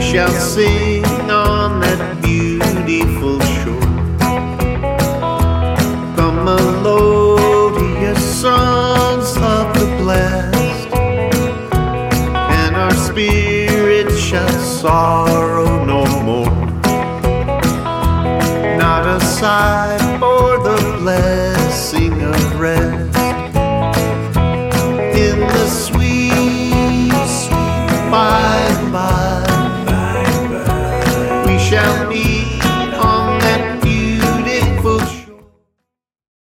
shall sing on that beautiful shore the melodious songs of the blessed, and our spirits shall sorrow no more. Not a sigh